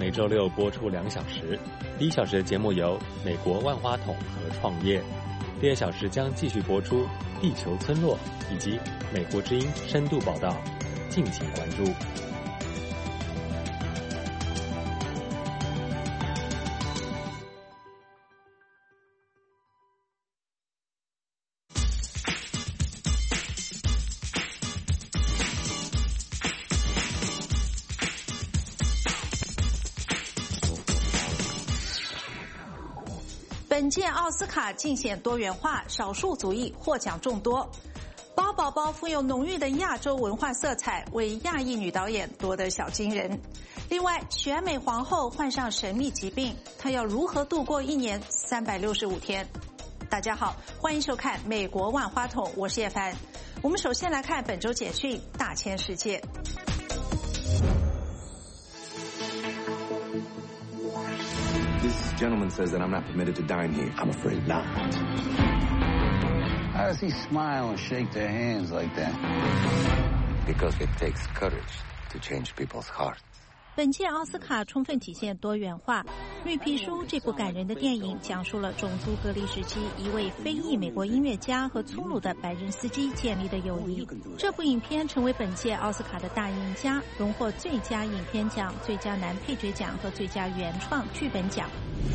每周六播出2小时。第1小时的节目由美国万花筒和创业，第2小时将继续播出地球村落以及美国之音深度报道，敬请关注。 本届奥斯卡尽显多元化，少数族裔获奖众多。包宝宝富有浓郁的亚洲文化色彩，为亚裔女导演夺得小金人。另外，选美皇后患上神秘疾病，她要如何度过1年365天？大家好，欢迎收看《美国万花筒》，我是叶凡。我们首先来看本周简讯大千世界。 This gentleman says that I'm not permitted to dine here. I'm afraid not. How does he smile and shake their hands like that? Because it takes courage to change people's hearts. 本届奥斯卡充分体现多元化。《绿皮书》这部感人的电影讲述了种族隔离时期一位非裔美国音乐家和粗鲁的白人司机建立的友谊。这部影片成为本届奥斯卡的大赢家，荣获最佳影片奖、最佳男配角奖和最佳原创剧本奖。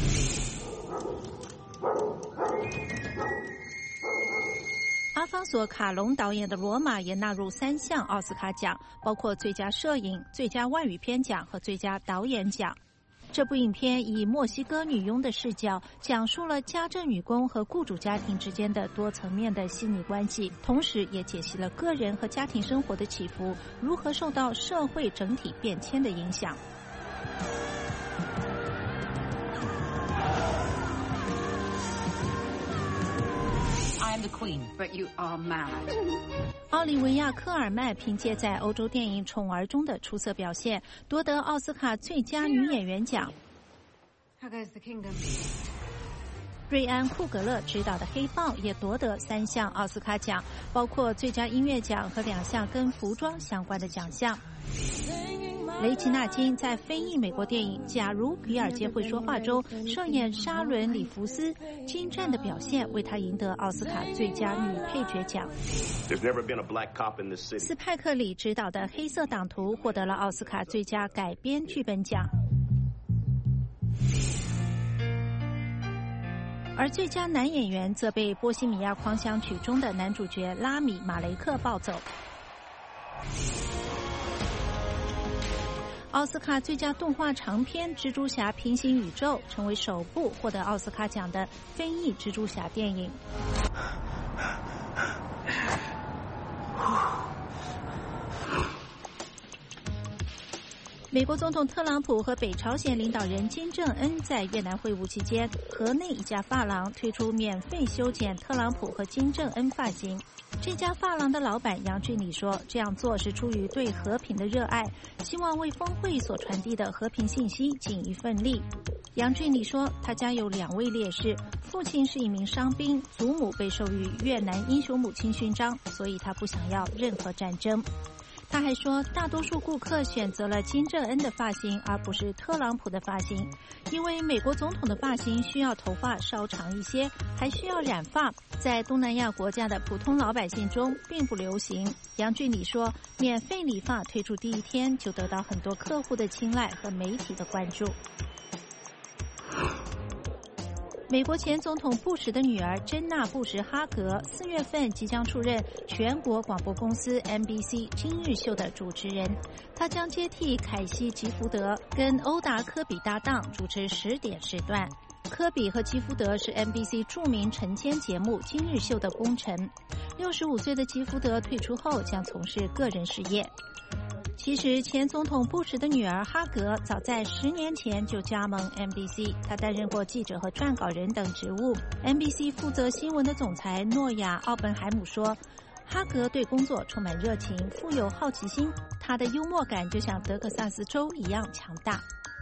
阿方索·卡隆导演的《罗马》也纳入3项奥斯卡奖，包括最佳摄影、最佳外语片奖和最佳导演奖。这部影片以墨西哥女佣的视角，讲述了家政女工和雇主家庭之间的多层面的细腻关系，同时也解析了个人和家庭生活的起伏如何受到社会整体变迁的影响。 The Queen, but you are mad. 奥利维亚·科尔曼凭借在欧洲电影《宠儿》中的出色表现，夺得奥斯卡最佳女演员奖。 How goes the kingdom? 瑞安·库格勒执导的《黑豹》也夺得3项奥斯卡奖，包括最佳音乐奖和2项跟服装相关的奖项。雷奇纳金在非裔美国电影《假如比尔街会说话》中饰演沙伦·里弗斯，精湛的表现为他赢得奥斯卡最佳女配角奖。斯派克·里执导的《黑色党徒》获得了奥斯卡最佳改编剧本奖。而最佳男演员则被《波西米亚狂想曲》中的男主角拉米·马雷克抱走。奥斯卡最佳动画长片《蜘蛛侠：平行宇宙》成为首部获得奥斯卡奖的非裔蜘蛛侠电影。美国总统特朗普和北朝鲜领导人金正恩在越南会晤期间，河内一家发廊推出免费修剪特朗普和金正恩发型。这家发廊的老板杨俊礼说，这样做是出于对和平的热爱，希望为峰会所传递的和平信息尽一份力。杨俊礼说，他家有2位烈士，父亲是一名伤兵，祖母被授予越南英雄母亲勋章，所以他不想要任何战争。他还说，大多数顾客选择了金正恩的发型而不是特朗普的发型，因为美国总统的发型需要头发稍长一些，还需要染发，在东南亚国家的普通老百姓中并不流行。杨俊礼说，免费理发推出第1天就得到很多客户的青睐和媒体的关注。美国前总统布什的女儿珍娜·布什哈格4月份即将出任全国广播公司 NBC 今日秀的主持人，她将接替凯西·吉福德，跟欧达·科比搭档主持10点时段。科比和吉福德是 NBC 著名晨间节目今日秀的功臣。65岁的吉福德退出后将从事个人事业。其实，前总统布什的女儿哈格早在10年前就加盟 NBC， 她担任过记者和撰稿人等职务。NBC 负责新闻的总裁诺亚·奥本海姆说，哈格对工作充满热情，富有好奇心，她的幽默感就像德克萨斯州一样强大。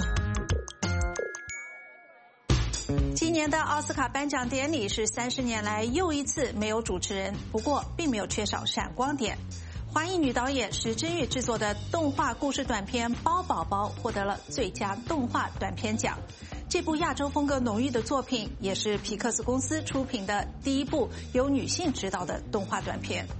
今年的奥斯卡颁奖典礼是30年来又一次没有主持人，不过并没有缺少闪光点。 华裔女导演石之予制作的动画故事短片《包宝宝》获得了最佳动画短片奖。这部亚洲风格浓郁的作品也是皮克斯公司出品的第一部由女性执导的动画短片。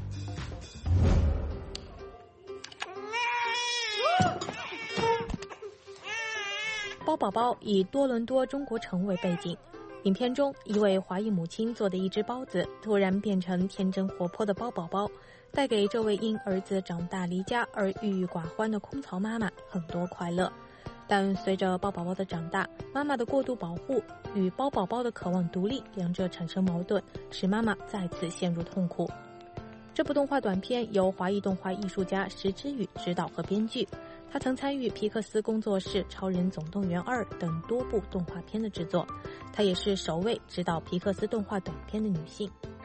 包宝宝以多伦多中国城为背景，影片中一位华裔母亲做的一只包子突然变成天真活泼的包宝宝，带给这位因儿子长大离家而郁郁寡欢的空巢妈妈很多快乐。但随着包宝宝的长大，妈妈的过度保护与包宝宝的渴望独立两者产生矛盾，使妈妈再次陷入痛苦。这部动画短片由华裔动画艺术家石之予执导和编剧，他曾参与皮克斯工作室《超人总动员2》等多部动画片的制作，她也是首位执导皮克斯动画短片的女性。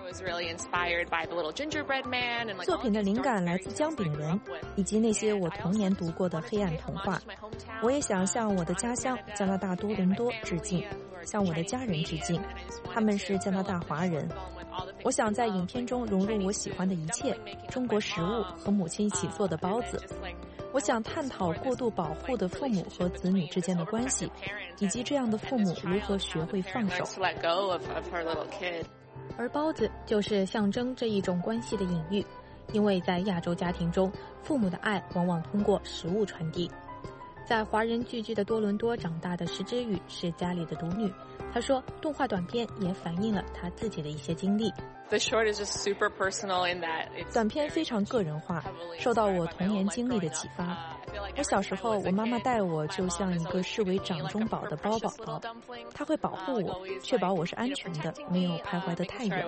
作品的灵感来自姜饼人以及那些我童年读过的黑暗童话。我也想向我的家乡加拿大多伦多致敬，向我的家人致敬，他们是加拿大华人。我想在影片中融入我喜欢的一切，中国食物和母亲一起做的包子。我想探讨过度保护的父母和子女之间的关系，以及这样的父母如何学会放手。 而包子就是象征这一种关系的隐喻，因为在亚洲家庭中，父母的爱往往通过食物传递。在华人聚居的多伦多长大的石之予是家里的独女，她说动画短片也反映了她自己的一些经历。 短片非常个人化，受到我童年经历的启发。我小时候，我妈妈待我就像一个视为掌中宝的包宝宝，她会保护我，确保我是安全的，没有徘徊得太远。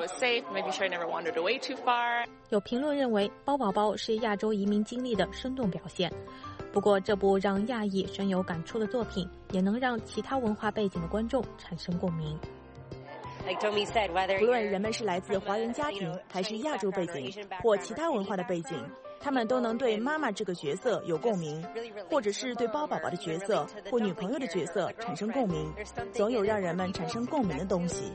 有评论认为，包宝宝是亚洲移民经历的生动表现。不过，这部让亚裔深有感触的作品，也能让其他文化背景的观众产生共鸣。 不论人们是来自华人家庭，还是亚洲背景，或其他文化的背景，他们都能对妈妈这个角色有共鸣，或者是对包宝宝的角色或女朋友的角色产生共鸣，总有让人们产生共鸣的东西。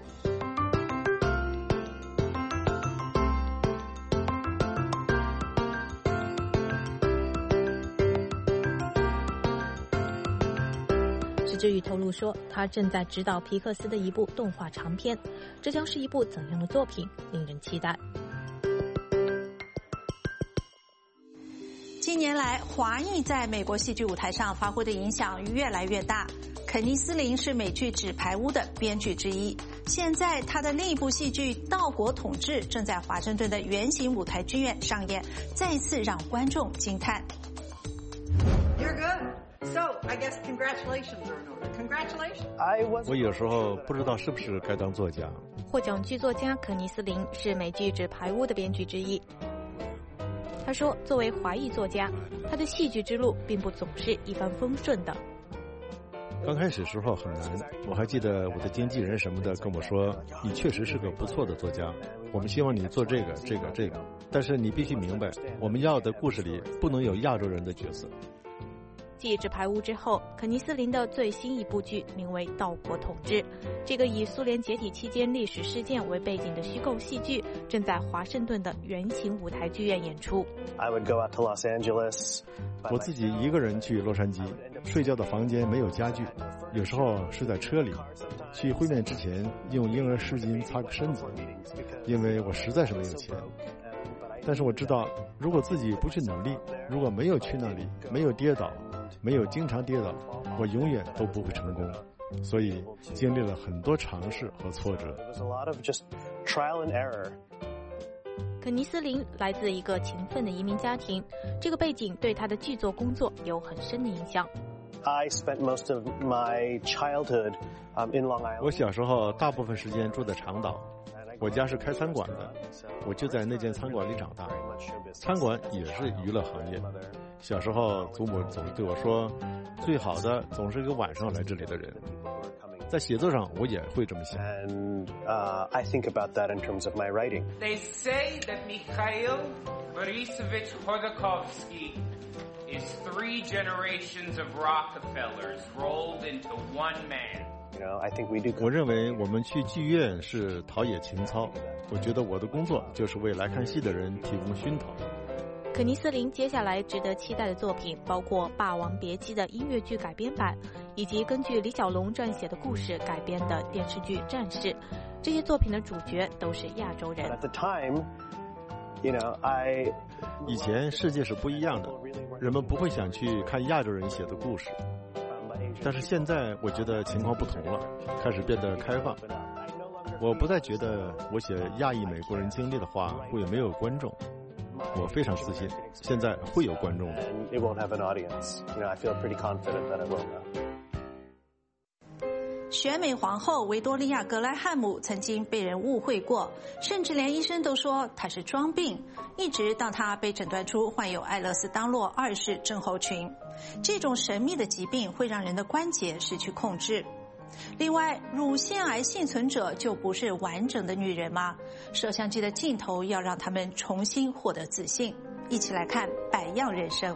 石之予透露说，他正在指导皮克斯的一部动画长片，这将是一部怎样的作品，令人期待。 近年来，华裔在美国戏剧舞台上发挥的影响越来越大。肯尼斯林是美剧《纸牌屋》的编剧之一，现在他的另一部戏剧《盗国统治》正在华盛顿的圆形舞台剧院上演，再次让观众惊叹。 You're good. So, I guess congratulations are in order. Congratulations. 我有时候不知道是不是该当作家。 获奖剧作家肯尼斯林是美剧《纸牌屋》的编剧之一。他说，作为华裔作家，他的戏剧之路并不总是一帆风顺的。 刚开始时候很难，我还记得我的经纪人什么的跟我说，你确实是个不错的作家，我们希望你做这个，但是你必须明白，我们要的故事里不能有亚洲人的角色。 继《纸牌屋》之后，肯尼斯林的最新一部剧名为《盗国统治》。这个以苏联解体期间历史事件为背景的虚构戏剧，正在华盛顿的圆形舞台剧院演出。 我自己一个人去洛杉矶，睡觉的房间没有家具，有时候是在车里。去会面之前用婴儿湿巾擦个身子，因为我实在是没有钱。但是我知道，如果自己不去努力，如果没有去那里，没有跌倒，没有经常跌倒，我永远都不会成功。所以经历了很多尝试和挫折。 肯尼斯林来自一个勤奋的移民家庭，这个背景对他的剧作工作有很深的影响。 我小时候大部分时间住在长岛，我家是开餐馆的，我就在那间餐馆里长大。餐馆也是娱乐行业。小时候祖母总是对我说，最好的总是一个晚上来这里的人。在写作上我也会这么想。 I think about that in terms of my writing. They say that Mikhail Borisovich Khodorkovsky is 3 generations of Rockefellers rolled into one man. 我认为我们去剧院是陶冶情操，我觉得我的工作就是为来看戏的人提供熏陶。 肯尼斯林接下来值得期待的作品包括《霸王别姬》的音乐剧改编版，以及根据李小龙撰写的故事改编的电视剧《战士》。这些作品的主角都是亚洲人。 以前世界是不一样的，人们不会想去看亚洲人写的故事。但是现在我觉得情况不同了，开始变得开放。我不再觉得我写亚裔美国人经历的话会没有观众，我非常自信，现在会有观众的。 选美皇后维多利亚·格莱汉姆曾经被人误会过，甚至连医生都说她是装病，一直到她被诊断出患有艾勒斯当洛2世症候群。这种神秘的疾病会让人的关节失去控制。另外，乳腺癌幸存者就不是完整的女人吗？摄像机的镜头要让他们重新获得自信。一起来看《百样人生》。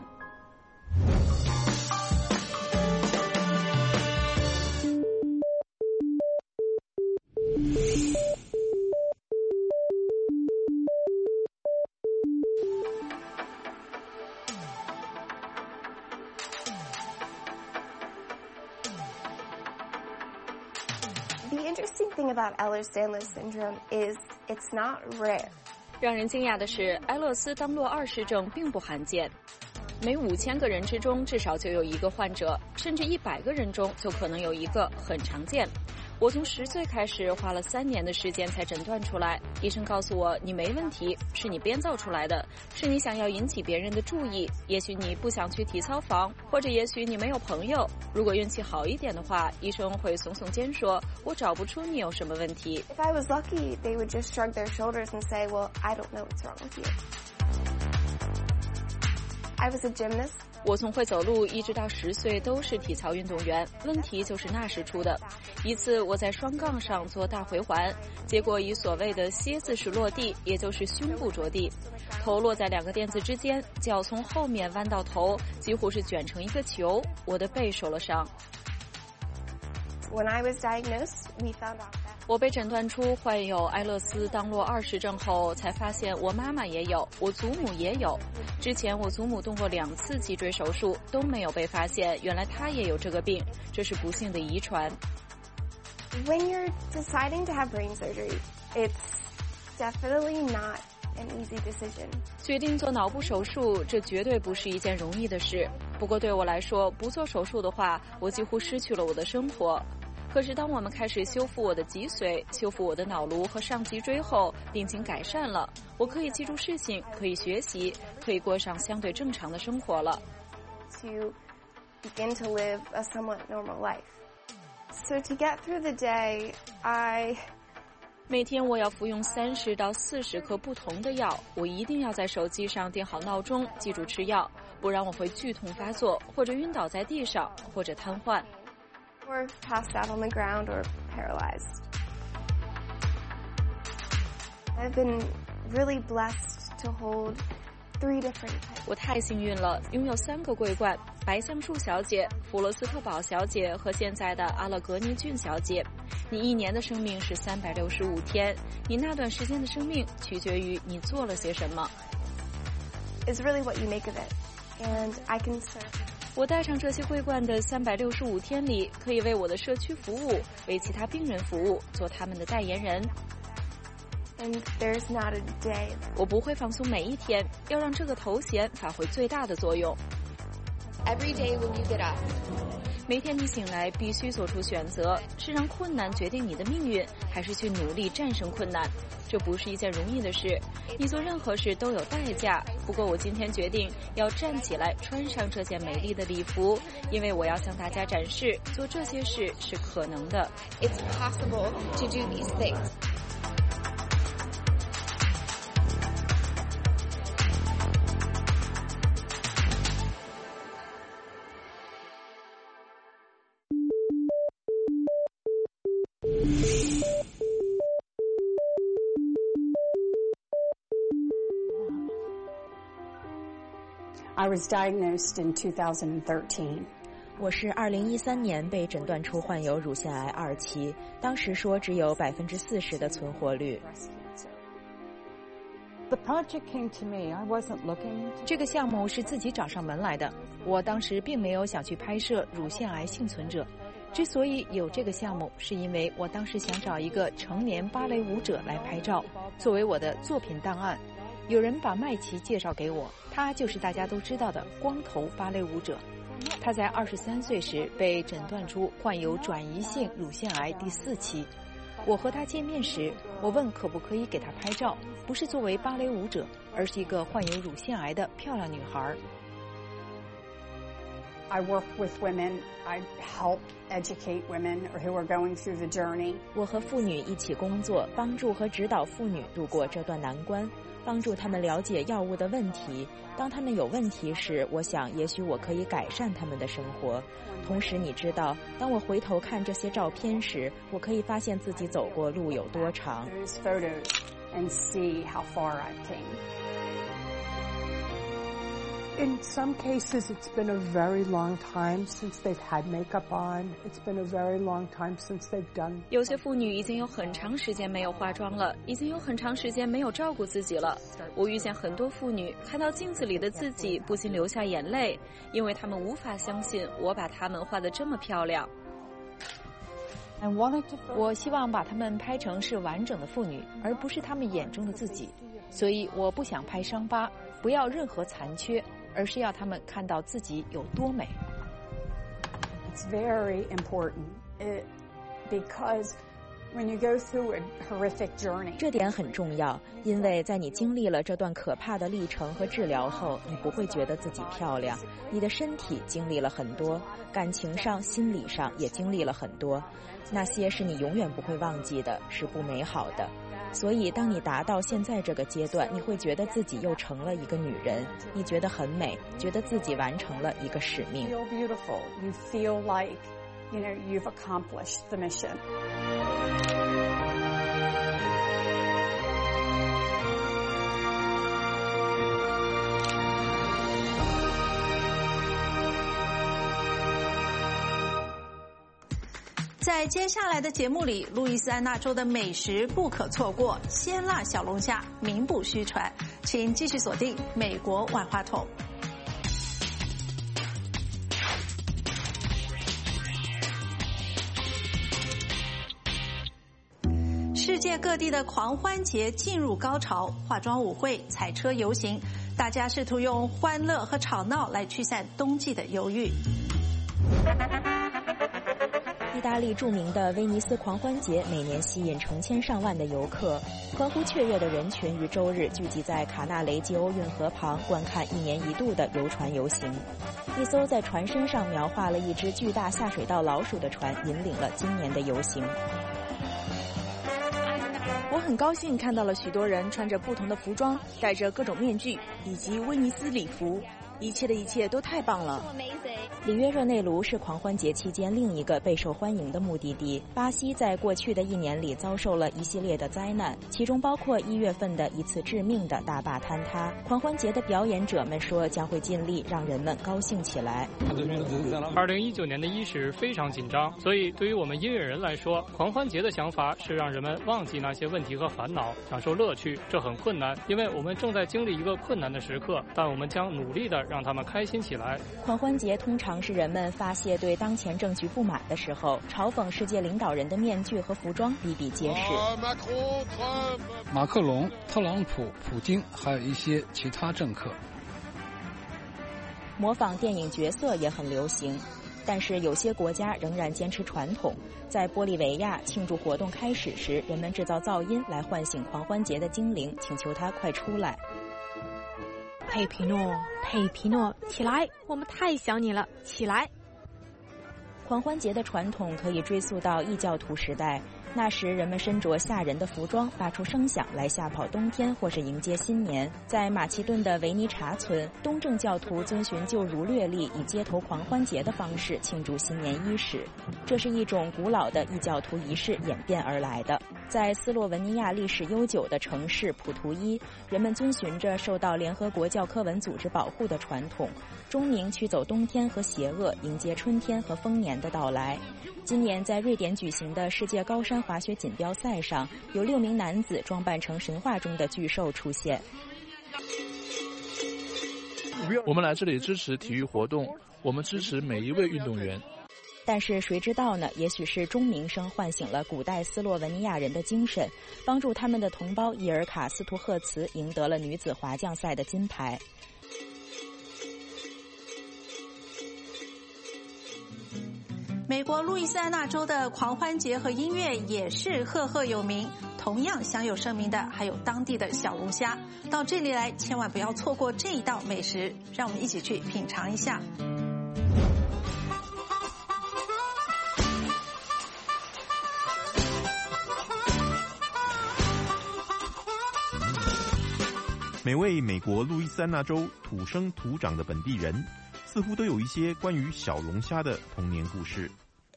The interesting thing about Ehlers-Danlos syndrome is it's not rare. 让人惊讶的是，埃勒斯当洛2世症并不罕见，每5000个人之中至少就有一个患者，甚至100个人中就可能有一个，很常见。我从10岁开始，花了3年的时间才诊断出来。医生告诉我，你没问题，是你编造出来的，是你想要引起别人的注意，也许你不想去体操房，或者也许你没有朋友。如果运气好一点的话，医生会耸耸肩说，我找不出你有什么问题。 If I was lucky, they would just shrug their shoulders and say, well, I don't know what's wrong with you. I was a gymnast. 我从会走路一直到10岁都是体操运动员，问题就是那时出的。一次我在双杠上做大回环，结果以所谓的蝎子式落地，也就是胸部着地，头落在2个垫子之间，脚从后面弯到头，几乎是卷成一个球，我的背受了伤。 When I was diagnosed, we found out that 我被诊断出患有埃勒斯当洛2世症后，才发现我妈妈也有，我祖母也有。之前我祖母动过2次脊椎手术，都没有被发现，原来她也有这个病，这是不幸的遗传。 When you're deciding to have brain surgery, it's definitely not an easy decision. 决定做脑部手术，这绝对不是一件容易的事。不过对我来说，不做手术的话，我几乎失去了我的生活。可是当我们开始修复我的脊髓，修复我的脑颅和上脊椎后，病情改善了，我可以记住事情，可以学习，可以过上相对正常的生活了。 To begin to live a somewhat normal life. So to get through the day, 每天我要服用30到40颗不同的药，我一定要在手机上定好闹钟，记住吃药，不然我会剧痛发作，或者晕倒在地上，或者瘫痪。 or passed out on the ground or paralyzed. I've been really blessed to hold 3 different types. 我太幸运了，拥有3个桂冠：白橡树小姐、弗罗斯特堡小姐和现在的阿勒格尼郡小姐。你1年的生命是365天，你那段时间的生命取决于你做了些什么。 It's really what you make of it, and I can serve. 我戴上这些桂冠的365天里，可以为我的社区服务，为其他病人服务，做他们的代言人。 And there's not a day. 我不会放松每一天，要让这个头衔发挥最大的作用。 Every day when you get up. 每天你醒来必须做出选择，是让困难决定你的命运，还是去努力战胜困难？这不是一件容易的事，你做任何事都有代价。不过我今天决定要站起来，穿上这件美丽的礼服，因为我要向大家展示，做这些事是可能的。 It's possible to do these things. I was diagnosed in 2013. 我是2013年被诊断出患有乳腺癌2期，当时说只有40%的存活率。 这个项目是自己找上门来的，我当时并没有想去拍摄乳腺癌幸存者。之所以有这个项目，是因为我当时想找一个成年芭蕾舞者来拍照，作为我的作品档案。有人把麦琪介绍给我，他就是大家都知道的光头芭蕾舞者。他在23岁时被诊断出患有转移性乳腺癌第4期。我和他见面时，我问可不可以给他拍照，不是作为芭蕾舞者，而是一个患有乳腺癌的漂亮女孩。 I work with women. I help educate women who are going through the journey. 我和妇女一起工作，帮助和指导妇女度过这段难关，帮助她们了解药物的问题。当她们有问题时，我想也许我可以改善她们的生活。同时，你知道，当我回头看这些照片时，我可以发现自己走过路有多长。 There's photos and see how far I came. In some cases, it's been a very long time since they've had makeup on. It's been a very long time since they've done. 有些妇女已经有很长时间没有化妆了，已经有很长时间没有照顾自己了。我遇见很多妇女，看到镜子里的自己，不禁流下眼泪，因为她们无法相信我把她们画得这么漂亮。我希望把她们拍成是完整的妇女，而不是她们眼中的自己。所以我不想拍伤疤，不要任何残缺，而是要他们看到自己有多美。 It's very important because when you go through a horrific journey. 这点很重要，因为在你经历了这段可怕的历程和治疗后，你不会觉得自己漂亮。你的身体经历了很多，感情上、心理上也经历了很多，那些是你永远不会忘记的，是不美好的。所以当你达到现在这个阶段，你会觉得自己又成了一个女人，你觉得很美，觉得自己完成了一个使命。 You feel beautiful. You feel like, you've accomplished the mission. 在接下来的节目里，路易斯安那州的美食不可错过，鲜辣小龙虾名不虚传，请继续锁定美国万花筒。世界各地的狂欢节进入高潮，化妆舞会、彩车游行，大家试图用欢乐和吵闹来驱散冬季的忧郁。 意大利著名的威尼斯狂欢节每年吸引成千上万的游客，欢呼雀跃的人群于周日聚集在卡纳雷吉欧运河旁，观看一年一度的游船游行。一艘在船身上描画了一只巨大下水道老鼠的船引领了今年的游行。 我很高兴看到了许多人穿着不同的服装，戴着各种面具以及威尼斯礼服，一切的一切都太棒了。 里约热内卢是狂欢节期间另一个备受欢迎的目的地。巴西在过去的1年里遭受了一系列的灾难，其中包括1月份的一次致命的大坝坍塌。狂欢节的表演者们说将会尽力让人们高兴起来。 2019年的伊始非常紧张，所以对于我们音乐人来说，狂欢节的想法是让人们忘记那些问题和烦恼，享受乐趣。这很困难，因为我们正在经历一个困难的时刻，但我们将努力地让他们开心起来。 狂欢节通常是人们发泄对当前政局不满的时候，嘲讽世界领导人的面具和服装比比皆是。 马克龙、特朗普、普京，还有一些其他政客。 模仿电影角色也很流行，但是有些国家仍然坚持传统。在玻利维亚，庆祝活动开始时，人们制造噪音来唤醒狂欢节的精灵，请求它快出来。 佩皮诺，佩皮诺，起来！我们太想你了，起来！ 狂欢节的传统可以追溯到异教徒时代，那时人们身着吓人的服装，发出声响来吓跑冬天或是迎接新年。在马其顿的维尼察村，东正教徒遵循旧儒略历，以街头狂欢节的方式庆祝新年伊始。这是一种古老的异教徒仪式演变而来的。在斯洛文尼亚历史悠久的城市普图伊，人们遵循着受到联合国教科文组织保护的传统，钟鸣驱走冬天和邪恶，迎接春天和丰年的到来。今年在瑞典举行的世界高山滑雪锦标赛上，有6名男子装扮成神话中的巨兽出现。 我们来这里支持体育活动，我们支持每一位运动员。 但是谁知道呢？也许是钟鸣声唤醒了古代斯洛文尼亚人的精神，帮助他们的同胞伊尔卡斯图赫茨赢得了女子滑降赛的金牌。 美国路易斯安那州的狂欢节和音乐也是赫赫有名，同样享有盛名的还有当地的小龙虾。到这里来，千万不要错过这一道美食，让我们一起去品尝一下。 每位美国路易斯安那州土生土长的本地人，似乎都有一些关于小龙虾的童年故事。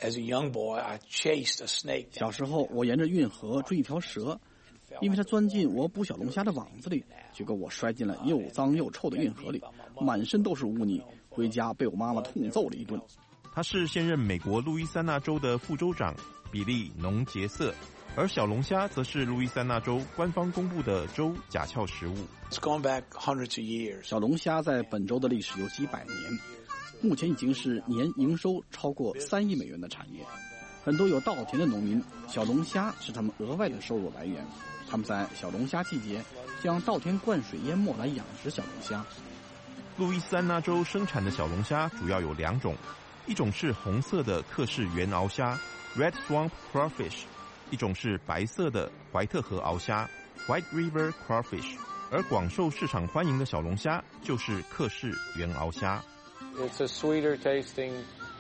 小时候，我沿着运河追一条蛇，因为它钻进我捕小龙虾的网子里，结果我摔进了又脏又臭的运河里，满身都是污泥，回家被我妈妈痛揍了一顿。 他是现任美国路易斯安那州的副州长比利·农杰瑟，而小龙虾则是路易斯安那州官方公布的州甲壳食物。 小龙虾在本州的历史有几百年，目前已经是年营收超过3亿美元的产业。很多有稻田的农民，小龙虾是他们额外的收入来源。他们在小龙虾季节将稻田灌水淹没来养殖小龙虾。 路易斯安那州生产的小龙虾主要有2种，一种是红色的克氏原螯虾 （Red Swamp Crawfish）， 一种是白色的怀特河螯虾 （White River Crawfish）。而广受市场欢迎的小龙虾就是克氏原螯虾。 It's a sweeter tasting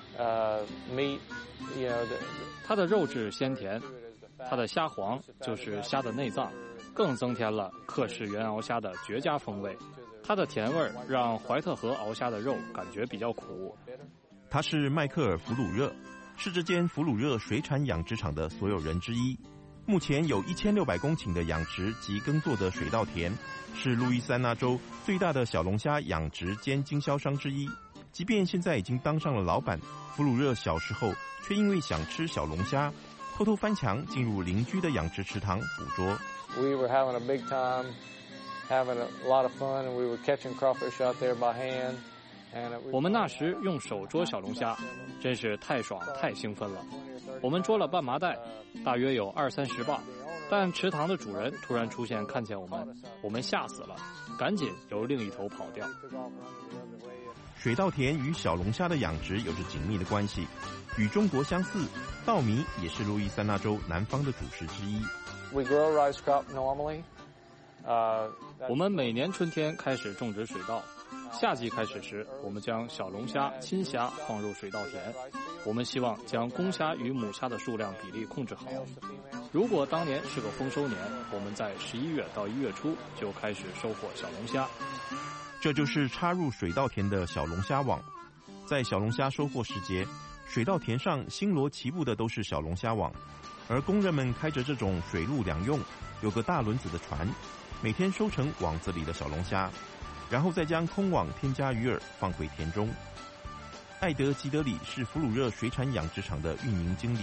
meat, you know. 它的肉质鲜甜，它的虾黄就是虾的内脏，更增添了克氏原螯虾的绝佳风味。它的甜味让怀特河螯虾的肉感觉比较苦。 他是迈克尔·弗鲁热，是这间弗鲁热水产养殖场的所有人之一。目前有1600公顷的养殖及耕作的水稻田，是路易斯安那州最大的小龙虾养殖兼经销商之一。即便现在已经当上了老板，弗鲁热小时候却因为想吃小龙虾，偷偷翻墙进入邻居的养殖池塘捕捉。 We were having a big time, having a lot of fun, and we were catching crawfish out there by hand. 我们那时用手捉小龙虾，真是太爽太兴奋了。我们捉了半麻袋，大约有20-30磅，但池塘的主人突然出现，看见我们吓死了，赶紧由另一头跑掉。 水稻田与小龙虾的养殖有着紧密的关系，与中国相似，稻米也是路易斯安那州南方的主食之一。 We grow rice crop normally. 我们每年春天开始种植水稻，夏季开始时，我们将小龙虾、青虾放入水稻田。我们希望将公虾与母虾的数量比例控制好。如果当年是个丰收年，我们在11月到1月初就开始收获小龙虾。 这就是插入水稻田的小龙虾网。在小龙虾收获时节，水稻田上星罗棋布的都是小龙虾网，而工人们开着这种水陆两用、有个大轮子的船，每天收成网子里的小龙虾，然后再将空网添加鱼饵放回田中。艾德·吉德里是弗鲁热水产养殖场的运营经理。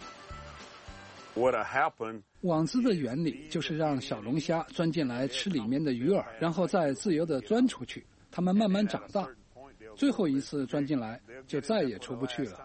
网子的原理就是让小龙虾钻进来吃里面的鱼饵，然后再自由地钻出去。它们慢慢长大，最后一次钻进来就再也出不去了。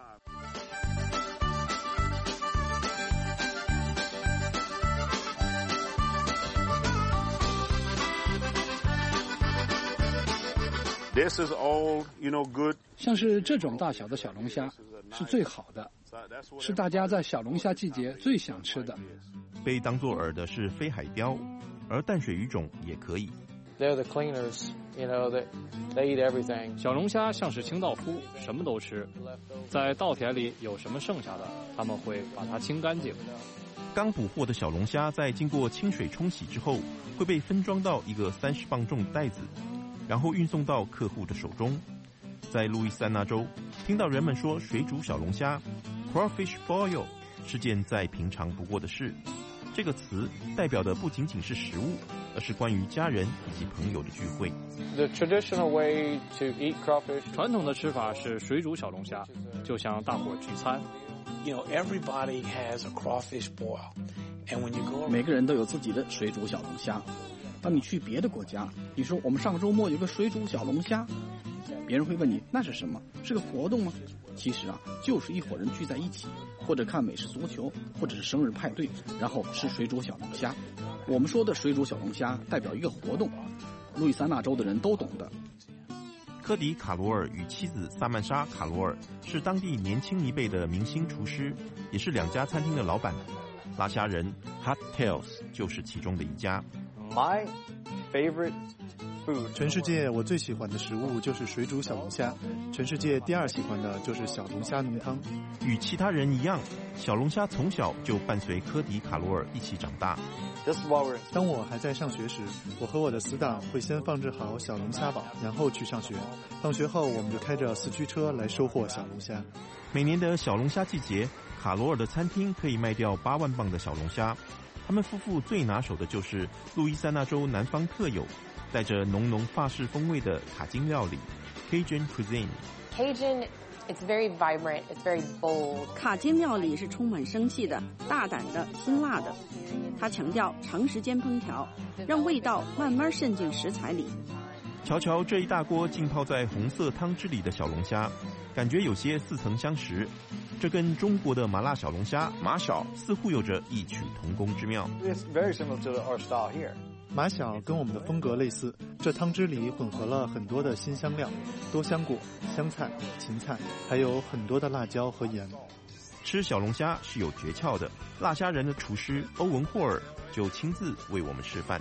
This is all, good. 像是这种大小的小龙虾是最好的，是大家在小龙虾季节最想吃的。 被当作饵的是飞海雕，而淡水鱼种也可以。 They're the cleaners, they eat everything. 小龙虾像是清道夫，什么都吃。在稻田里有什么剩下的，他们会把它清干净。 刚捕获的小龙虾在经过清水冲洗之后，会被分装到一个30磅重的袋子，然后运送到客户的手中。在路易斯安那州，听到人们说水煮小龙虾 （crawfish boil） 是件再平常不过的事。这个词代表的不仅仅是食物，而是关于家人以及朋友的聚会。 The traditional way to eat crawfish， 传统的吃法是水煮小龙虾，就像大伙聚餐。 You know, everybody has a crawfish boil, and when you go, 每个人都有自己的水煮小龙虾。当你去别的国家，你说我们上周末有个水煮小龙虾，别人会问你那是什么？是个活动吗？其实啊，就是一伙人聚在一起，或者看美式足球，或者是生日派对，然后吃水煮小龙虾。我们说的水煮小龙虾代表一个活动，路易斯安那州的人都懂的。 科迪·卡罗尔与妻子萨曼莎·卡罗尔是当地年轻一辈的明星厨师，也是2家餐厅的老板。拉虾仁 Hot Tales 就是其中的一家。 My favorite food， 全世界我最喜欢的食物就是水煮小龙虾，全世界第2喜欢的就是小龙虾浓汤。 与其他人一样，小龙虾从小就伴随科迪·卡罗尔一起长大。 当我还在上学时，我和我的死党会先放置好小龙虾堡，然后去上学。放学后，我们就开着4驱车来收获小龙虾。 每年的小龙虾季节，卡罗尔的餐厅可以卖掉8万磅的小龙虾。他们夫妇最拿手的就是路易斯安那州南方特有、带着浓浓法式风味的卡金料理 （Cajun cuisine）。Cajun。It's very vibrant. It's very bold. 卡金料理是充满生气的、大胆的、辛辣的。它强调长时间烹调，让味道慢慢渗进食材里。 瞧瞧这一大锅浸泡在红色汤汁里的小龙虾，感觉有些似曾相识。这跟中国的麻辣小龙虾马小似乎有着异曲同工之妙。 It's very similar to our style here. 马小跟我们的风格类似，这汤汁里混合了很多的辛香料，多香果、香菜、芹菜，还有很多的辣椒和盐。 吃小龙虾是有诀窍的，辣虾人的厨师欧文霍尔就亲自为我们示范。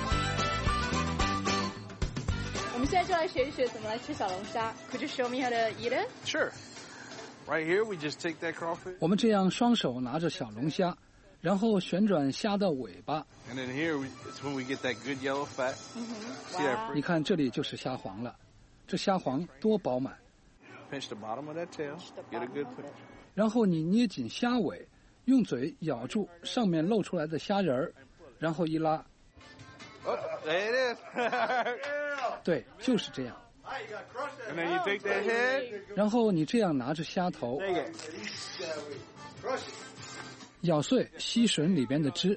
我们现在就来学一学怎么来吃小龙虾。Could you show me how to eat it? Sure. Right here, we just take that crawfish. 我们这样双手拿着小龙虾。然后旋转虾的尾巴。 And then here, it's when we get that good yellow fat. Wow. 你看这里就是虾黄了，这虾黄多饱满。 Pinch the bottom of that tail, get a good pinch. 然后你捏紧虾尾，用嘴咬住上面露出来的虾仁儿，然后一拉。 Oh, there it is. 对，就是这样。 And then you take that head. 然后你这样拿着虾头。咬碎吸吮里边的汁，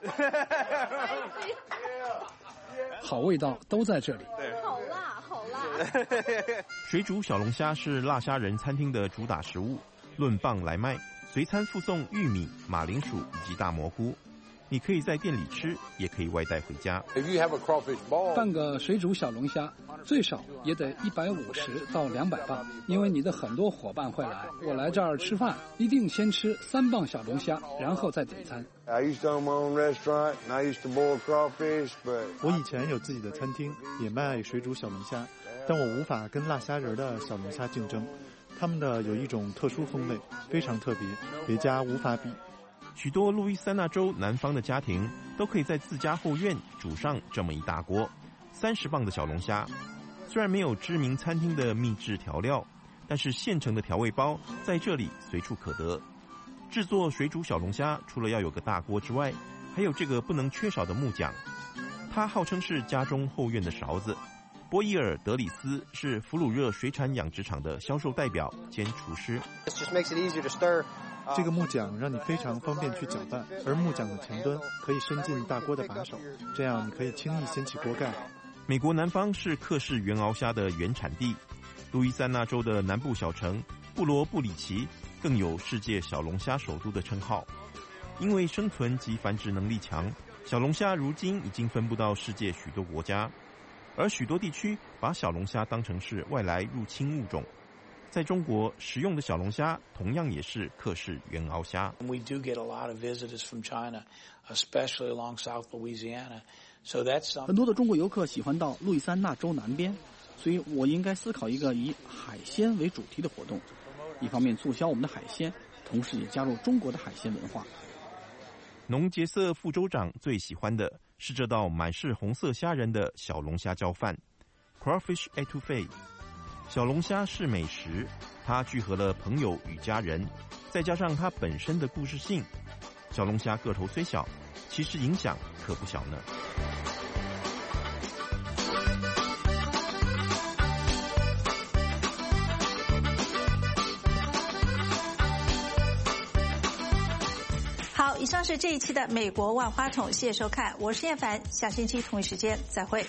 好味道都在这里。 好辣，好辣！ 水煮小龙虾是辣虾人餐厅的主打食物，论磅来卖，随餐附送玉米、马铃薯以及大蘑菇。你可以在店里吃，也可以外带回家。 半个水煮小龙虾最少也得150到200磅，因为你的很多伙伴会来。我来这儿吃饭，一定先吃3磅小龙虾，然后再点餐。 我以前有自己的餐厅，也卖水煮小龙虾，但我无法跟辣虾仁的小龙虾竞争，他们的有一种特殊风味，非常特别，别家无法比。 许多路易斯安那州南方的家庭都可以在自家后院煮上这么一大锅30磅的小龙虾。虽然没有知名餐厅的秘制调料，但是现成的调味包在这里随处可得。制作水煮小龙虾除了要有个大锅之外，还有这个不能缺少的木桨，它号称是家中后院的勺子。波伊尔·德里斯是弗鲁热水产养殖场的销售代表兼厨师。 这个木桨让你非常方便去搅拌，而木桨的前端可以伸进大锅的把手，这样你可以轻易掀起锅盖。 美国南方是克氏原螯虾的原产地，路易斯安那州的南部小城布罗布里奇更有世界小龙虾首都的称号。因为生存及繁殖能力强，小龙虾如今已经分布到世界许多国家，而许多地区把小龙虾当成是外来入侵物种。在中国，食用的小龙虾同样也是克氏原螯虾。 We do get a lot of visitors from China, especially along South Louisiana. So that's 很多的中国游客喜欢到路易斯安那州南边，所以我应该思考一个以海鲜为主题的活动，一方面促销我们的海鲜，同时也加入中国的海鲜文化。 农杰瑟副州长最喜欢的是这道满是红色虾仁的小龙虾浇饭 （Crawfish Etouffee）。小龙虾是美食，它聚合了朋友与家人，再加上它本身的故事性。小龙虾个头虽小，其实影响可不小呢。 以上是这一期的美国万花筒，谢谢收看，我是叶凡，下星期同一时间再会。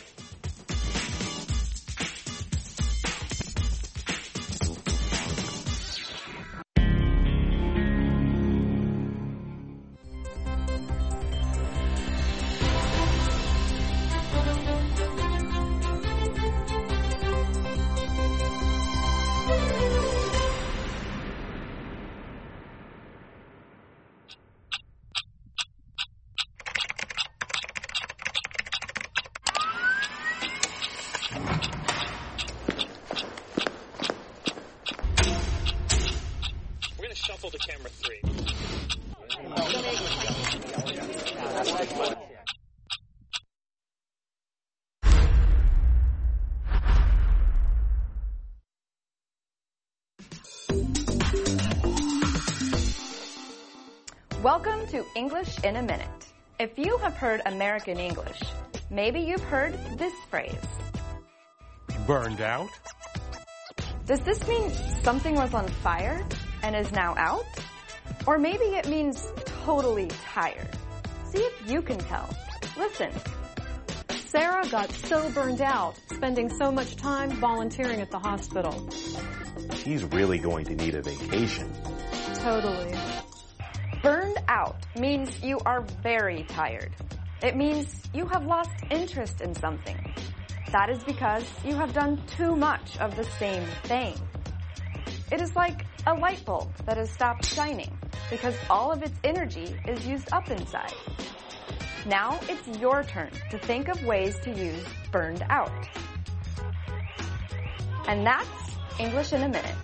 Welcome to English in a Minute. If you have heard American English, maybe you've heard this phrase. Burned out? Does this mean something was on fire and is now out? Or maybe it means totally tired. See if you can tell. Listen. Sarah got so burned out, spending so much time volunteering at the hospital. She's really going to need a vacation. Totally. Burned out means you are very tired. It means you have lost interest in something. That is because you have done too much of the same thing. It is like a light bulb that has stopped shining because all of its energy is used up inside. Now it's your turn to think of ways to use burned out. And that's English in a Minute.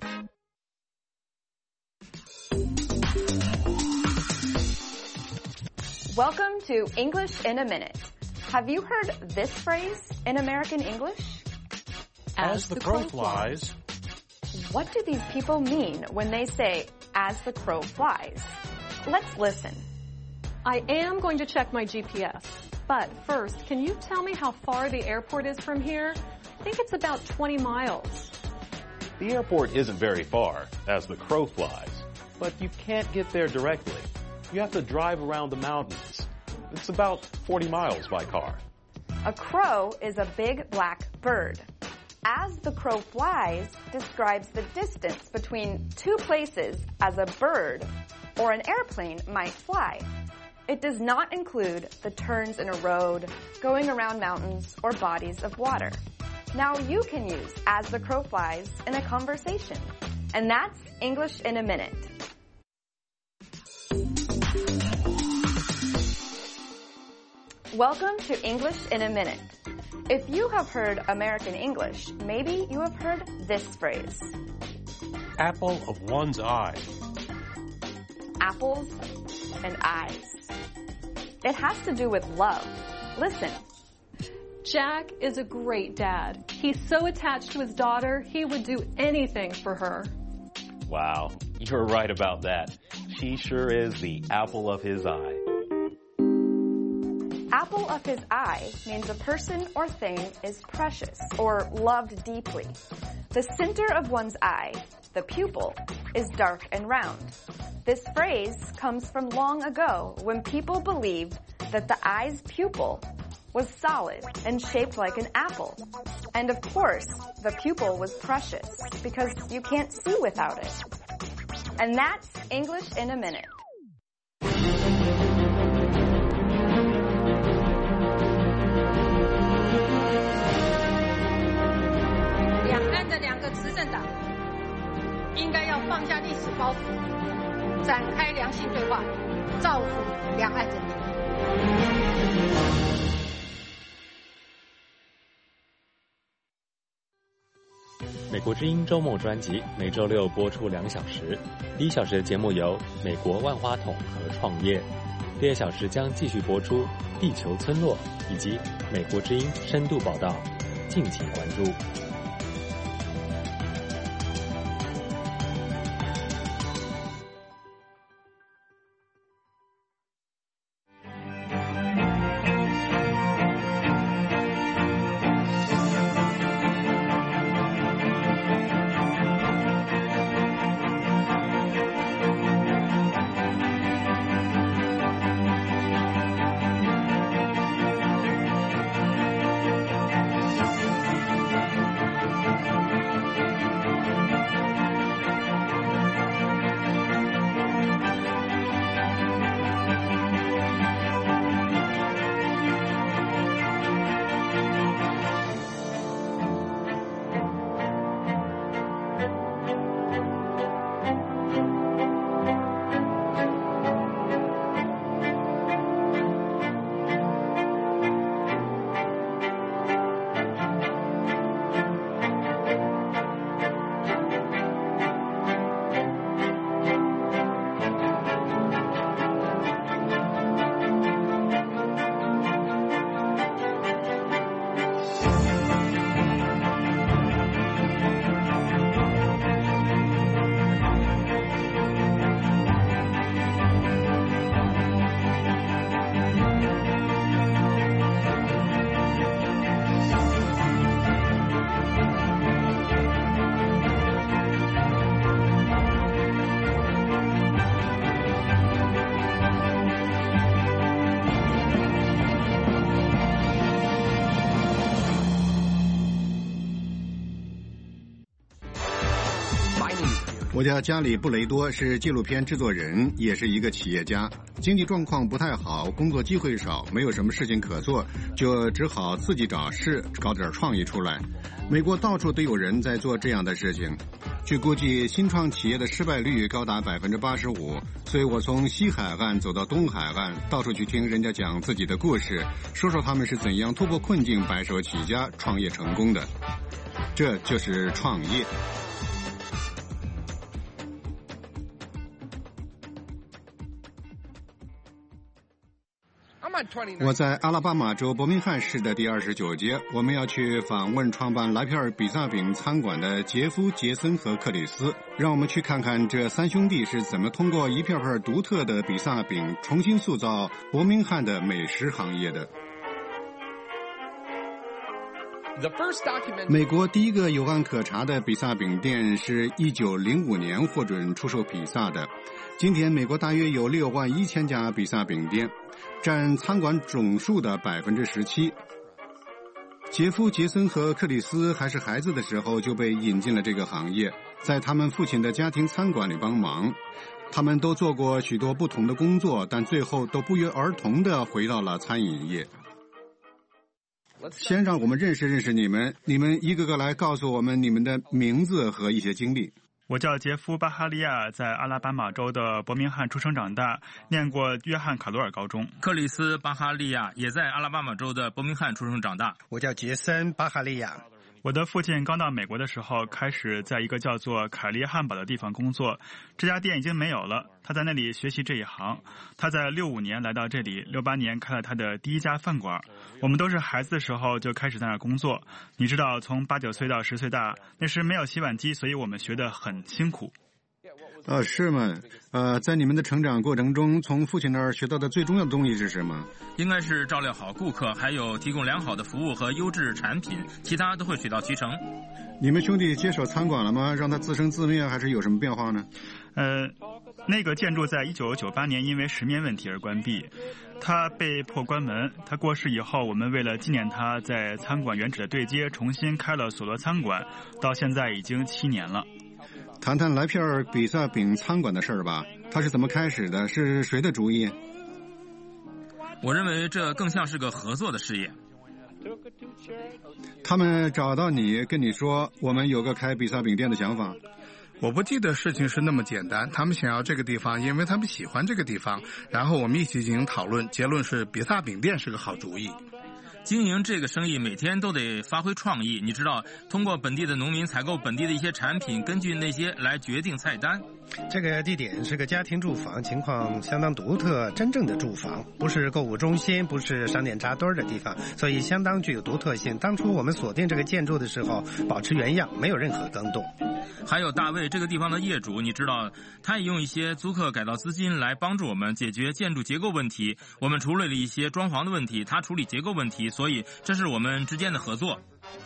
Welcome to English in a Minute. Have you heard this phrase in American English? As the crow flies. What do these people mean when they say, as the crow flies? Let's listen. I am going to check my GPS. But first, can you tell me how far the airport is from here? I think it's about 20 miles. The airport isn't very far, as the crow flies. But you can't get there directly. You have to drive around the mountains. It's about 40 miles by car. A crow is a big black bird. As the crow flies describes the distance between two places as a bird or an airplane might fly. It does not include the turns in a road, going around mountains, or bodies of water. Now you can use as the crow flies in a conversation. And that's English in a Minute. Welcome to English in a Minute. If you have heard American English, maybe you have heard this phrase. Apple of one's eye. Apples and eyes. It has to do with love. Listen. Jack is a great dad. He's so attached to his daughter, he would do anything for her. Wow, you're right about that. She sure is the apple of his eye. Apple of his eye means a person or thing is precious or loved deeply. The center of one's eye, the pupil, is dark and round. This phrase comes from long ago when people believed that the eye's pupil was solid and shaped like an apple. And of course, the pupil was precious because you can't see without it. And that's English in a Minute. 两岸的两个执政党应该要放下历史包袱，展开良性对话，造福两岸人民。 美国之音周末专辑每周六播出2小时，第1小时的节目由美国万花筒和创业，第2小时将继续播出地球村落以及美国之音深度报道，敬请关注。 我叫加里布雷多，是纪录片制作人，也是一个企业家。经济状况不太好，工作机会少，没有什么事情可做，就只好自己找事，搞点创意出来。美国到处都有人在做这样的事情。据估计，新创企业的失败率高达85%，所以我从西海岸走到东海岸，到处去听人家讲自己的故事，说说他们是怎样突破困境、白手起家、创业成功的。这就是创业。我在阿拉巴马州伯明翰市的第29街，我们要去访问创办莱皮尔比萨饼餐馆的杰夫、杰森和克里斯，让我们去看看这三兄弟是怎么通过一片片独特的比萨饼重新塑造伯明翰的美食行业的。美国第一个有案可查的比萨饼店是1905年获准出售比萨的。今天美国大约有61000家比萨饼店，占餐馆总数的17%。杰夫、杰森和克里斯还是孩子的时候就被引进了这个行业，在他们父亲的家庭餐馆里帮忙。他们都做过许多不同的工作，但最后都不约而同地回到了餐饮业。先让我们认识认识你们一个个来告诉我们你们的名字和一些经历。 我叫杰夫·巴哈利亚，在阿拉巴马州的伯明翰出生长大，念过约翰卡罗尔高中。 克里斯·巴哈利亚也在阿拉巴马州的伯明翰出生长大。 我叫杰森·巴哈利亚。 我的父亲刚到美国的时候，开始在一个叫做凯利汉堡的地方工作，这家店已经没有了。他在那里学习这一行。他在65年来到这里，68年开了他的第一家饭馆。我们都是孩子的时候就开始在那儿工作。你知道，从8、9岁到10岁大，那时没有洗碗机，所以我们学得很辛苦。 是吗？在你们的成长过程中，从父亲那儿学到的最重要的东西是什么？ 应该是照料好顾客，还有提供良好的服务和优质产品，其他都会水到渠成。 你们兄弟接手餐馆了吗？让它自生自灭，还是有什么变化呢？ 那个建筑在1998年因为石棉问题而关闭，他被迫关门。他过世以后，我们为了纪念他，在餐馆原址的对街重新开了索罗餐馆，到现在已经7年了。 谈谈莱皮尔比萨饼餐馆的事儿吧，它是怎么开始的？是谁的主意？ 我认为这更像是个合作的事业。 他们找到你，跟你说我们有个开比萨饼店的想法。 我不记得事情是那么简单，他们想要这个地方，因为他们喜欢这个地方，然后我们一起进行讨论，结论是比萨饼店是个好主意。 经营这个生意每天都得发挥创意，你知道，通过本地的农民采购本地的一些产品，根据那些来决定菜单。 这个地点是个家庭住房，情况相当独特，真正的住房，不是购物中心，不是商店扎堆的地方，所以相当具有独特性。当初我们锁定这个建筑的时候，保持原样，没有任何更动。 还有大卫这个地方的业主，你知道，他也用一些租客改造资金来帮助我们解决建筑结构问题。我们处理了一些装潢的问题，他处理结构问题，所以这是我们之间的合作。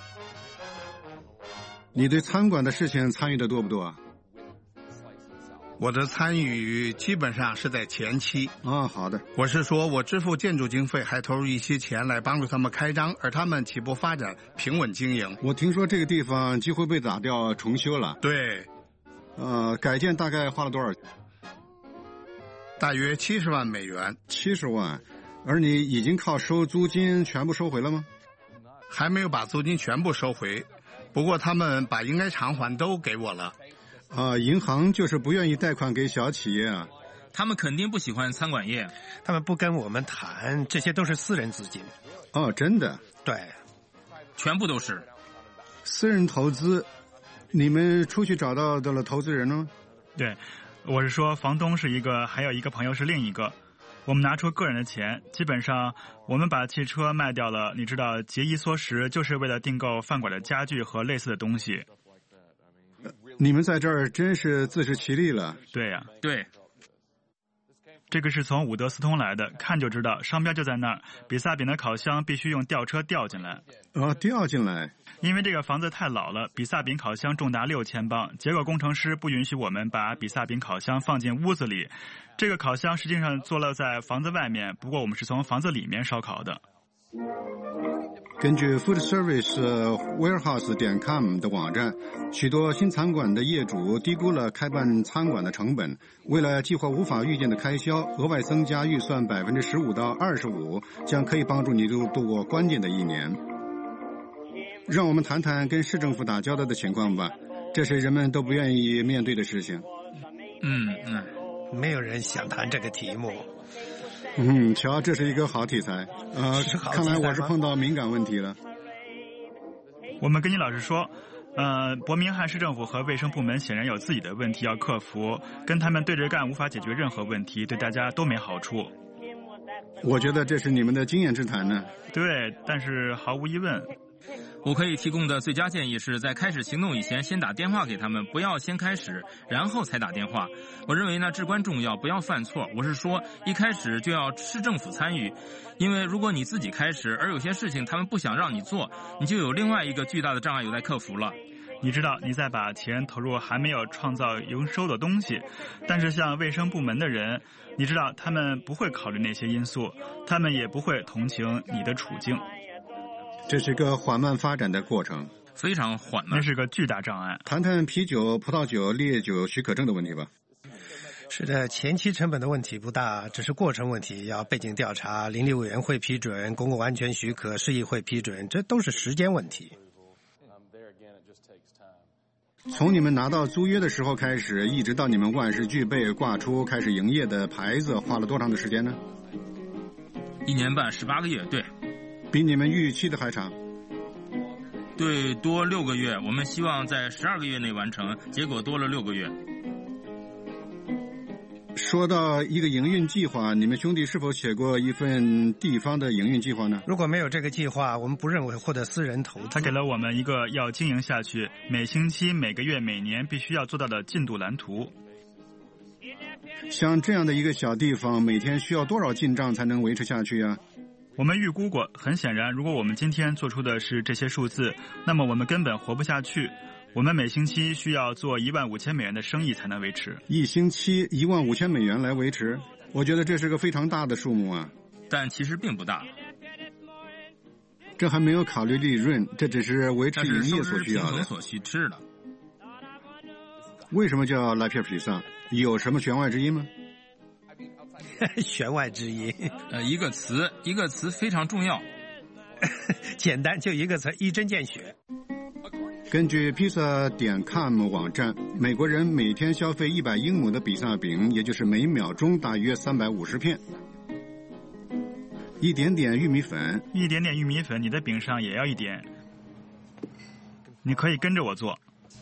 你对餐馆的事情参与的多不多啊？ 我的参与基本上是在前期。 好的。 我是说，我支付建筑经费，还投入一些钱来帮助他们开张，而他们起步发展，平稳经营。 我听说这个地方几乎被打掉重修了。 对。 改建大概花了多少？ 大约70万美元。 70万，而你已经靠收租金全部收回了吗？ 还没有把租金全部收回，不过他们把应该偿还都给我了。 银行就是不愿意贷款给小企业啊。 他们肯定不喜欢餐馆业， 他们不跟我们谈，这些都是私人资金。 真的？ 对， 全部都是私人投资。你们出去找到的了投资人呢？ 对，我是说房东是一个，还有一个朋友是另一个。我们拿出个人的钱，基本上我们把汽车卖掉了。你知道，节衣缩食就是为了订购饭馆的家具和类似的东西。 你们在这儿真是自食其力了。 对呀。 对。 这个是从伍德斯通来的，看就知道，商标就在那儿。比萨饼的烤箱必须用吊车吊进来。 吊进来。 因为这个房子太老了，比萨饼烤箱重达6000磅，结果工程师不允许我们把比萨饼烤箱放进屋子里。这个烤箱实际上坐落在房子外面，不过我们是从房子里面烧烤的。 根据 Food Service Warehouse.com 的网站，许多新餐馆的业主低估了开办餐馆的成本，为了计划无法预见的开销，额外增加预算15%到25%，将可以帮助你度过关键的一年。让我们谈谈跟市政府打交道的情况吧，这是人们都不愿意面对的事情。 没有人想谈这个题目。 瞧，这是一个好题材。看来我是碰到敏感问题了。 我们跟你老实说，伯明翰市政府和卫生部门显然有自己的问题要克服，跟他们对着干无法解决任何问题，对大家都没好处。 我觉得这是你们的经验之谈呢。 对，但是毫无疑问。 我可以提供的最佳建议是在开始行动以前先打电话给他们，不要先开始然后才打电话。我认为呢至关重要，不要犯错。我是说一开始就要市政府参与，因为如果你自己开始，而有些事情他们不想让你做，你就有另外一个巨大的障碍有待克服了。 你知道你在把钱投入还没有创造营收的东西，但是像卫生部门的人，你知道他们不会考虑那些因素，他们也不会同情你的处境。 这是个缓慢发展的过程， 非常缓慢， 那是个巨大障碍。 谈谈啤酒、葡萄酒、烈酒许可证的问题吧。 是的，前期成本的问题不大，只是过程问题，要背景调查、邻里委员会批准、公共安全许可、市议会批准，这都是时间问题。 从你们拿到租约的时候开始，一直到你们万事俱备、挂出开始营业的牌子，花了多长的时间呢 ？1年半，18个月，对。 比你们预期的还长。 对，多6个月，我们希望在12个月内完成，结果多了6个月。 说到一个营运计划，你们兄弟是否写过一份地方的营运计划呢？ 如果没有这个计划，我们不认为获得私人投资。 他给了我们一个要经营下去，每星期、每个月、每年必须要做到的进度蓝图。 像这样的一个小地方，每天需要多少进账才能维持下去呀？ 我们预估过，很显然，如果我们今天做出的是这些数字，那么我们根本活不下去。我们每星期需要做15000美元的生意才能维持。 一星期15000美元来维持，我觉得这是个非常大的数目啊。 但其实并不大。 这还没有考虑利润，这只是维持营业所需要的。 所需吃的。 为什么叫拉皮皮萨？有什么弦外之音吗？ 弦外之音， 一个词非常重要， 简单就一个词，一针见血。 根据 Pizza.com 网站，美国人每天消费100英亩的比萨饼，也就是每秒钟大约350片。一点点玉米粉， 你的饼上也要一点。你可以跟着我做。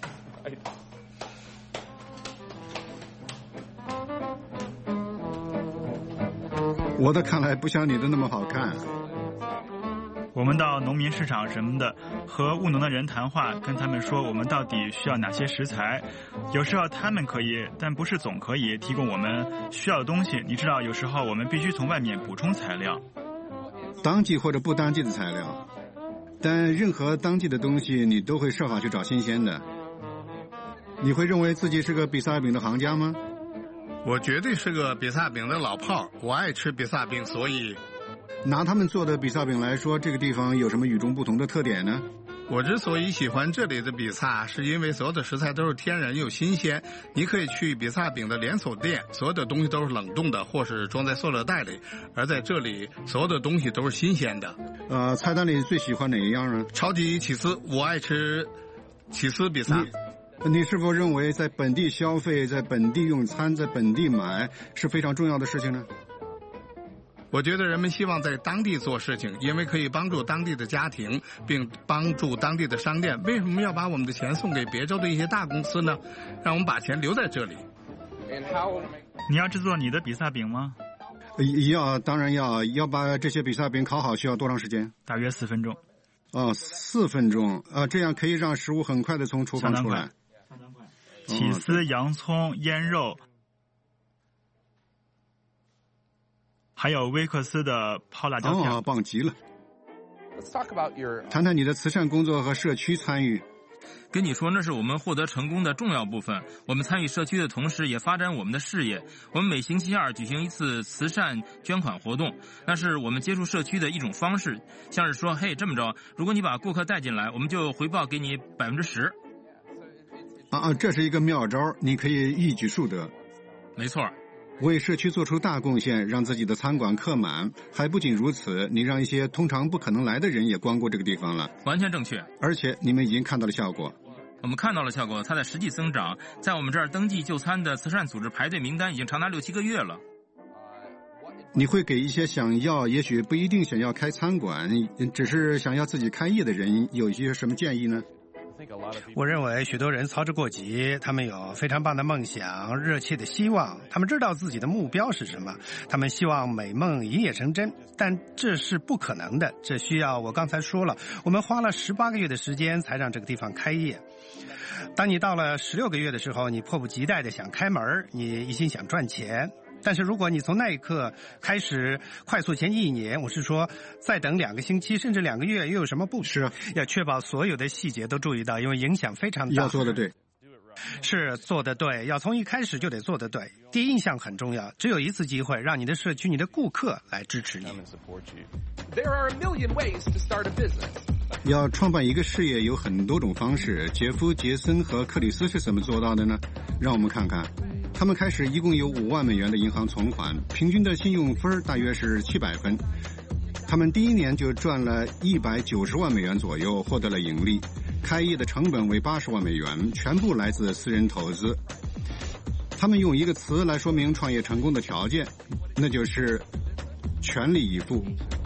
我的看来不像你的那么好看。 我们到农民市场什么的，和务农的人谈话，跟他们说我们到底需要哪些食材。有时候他们可以，但不是总可以提供我们需要的东西。你知道，有时候我们必须从外面补充材料， 当季或者不当季的材料。但任何当季的东西，你都会设法去找新鲜的。你会认为自己是个比萨饼的行家吗？ 我绝对是个比萨饼的老炮，我爱吃比萨饼，所以拿他们做的比萨饼来说，这个地方有什么与众不同的特点呢？ 我之所以喜欢这里的比萨，是因为所有的食材都是天然又新鲜。你可以去比萨饼的连锁店，所有的东西都是冷冻的，或是装在塑料袋里，而在这里，所有的东西都是新鲜的。 菜单里最喜欢哪一样呢？ 超级起司，我爱吃起司比萨。 你是否认为在本地消费、在本地用餐、在本地买是非常重要的事情呢？ 我觉得人们希望在当地做事情，因为可以帮助当地的家庭，并帮助当地的商店。为什么要把我们的钱送给别州的一些大公司呢？让我们把钱留在这里。 你要制作你的比萨饼吗？ 要，当然要。要把这些比萨饼烤好需要多长时间？ 大约4分钟。 4分钟。这样可以让食物很快的从厨房出来。 起司、洋葱、腌肉，还有威克斯的泡辣椒片。 棒极了。谈谈你的慈善工作和社区参与。 跟你说，那是我们获得成功的重要部分。我们参与社区的同时，也发展我们的事业。我们每星期二举行一次慈善捐款活动，那是我们接触社区的一种方式。像是说，嘿，这么着，如果你把顾客带进来，我们就回报给你10%。 这是一个妙招，你可以一举数得。 没错。 为社区做出大贡献，让自己的餐馆客满，还不仅如此，你让一些通常不可能来的人也光顾这个地方了。 完全正确。 而且你们已经看到了效果。 我们看到了效果，它在实际增长。在我们这儿登记就餐的慈善组织排队名单已经长达6-7个月了。 你会给一些也许不一定想要开餐馆，只是想要自己开业的人有一些什么建议呢？ 我认为许多人操之过急，他们有非常棒的梦想，热切的希望，他们知道自己的目标是什么，他们希望美梦一夜成真，但这是不可能的。这需要我刚才说了，我们花了18个月的时间才让这个地方开业。当你到了16个月的时候，你迫不及待的想开门，你一心想赚钱。但是如果你从那一刻开始快速前进1年，我是说再等2个星期甚至2个月又有什么不是？要确保所有的细节都注意到，因为影响非常大。 要做得对。 是做得对，要从一开始就得做得对。第一印象很重要，只有一次机会让你的社区、你的顾客来支持你。 要创办一个事业有很多种方式，杰夫、杰森和克里斯是怎么做到的呢？让我们看看。他们开始一共有5万美元的银行存款，平均的信用分大约是700分。他们第1年就赚了190万美元左右，获得了盈利。开业的成本为80万美元，全部来自私人投资。他们用一个词来说明创业成功的条件，那就是全力以赴。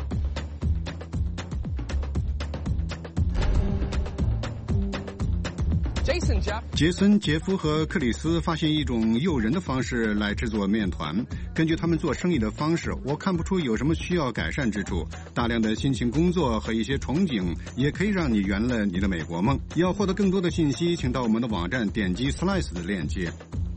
杰森、杰夫和克里斯发现一种诱人的方式来制作面团。根据他们做生意的方式，我看不出有什么需要改善之处。大量的辛勤工作和一些憧憬也可以让你圆了你的美国梦。要获得更多的信息，请到我们的网站点击 Slice 的链接。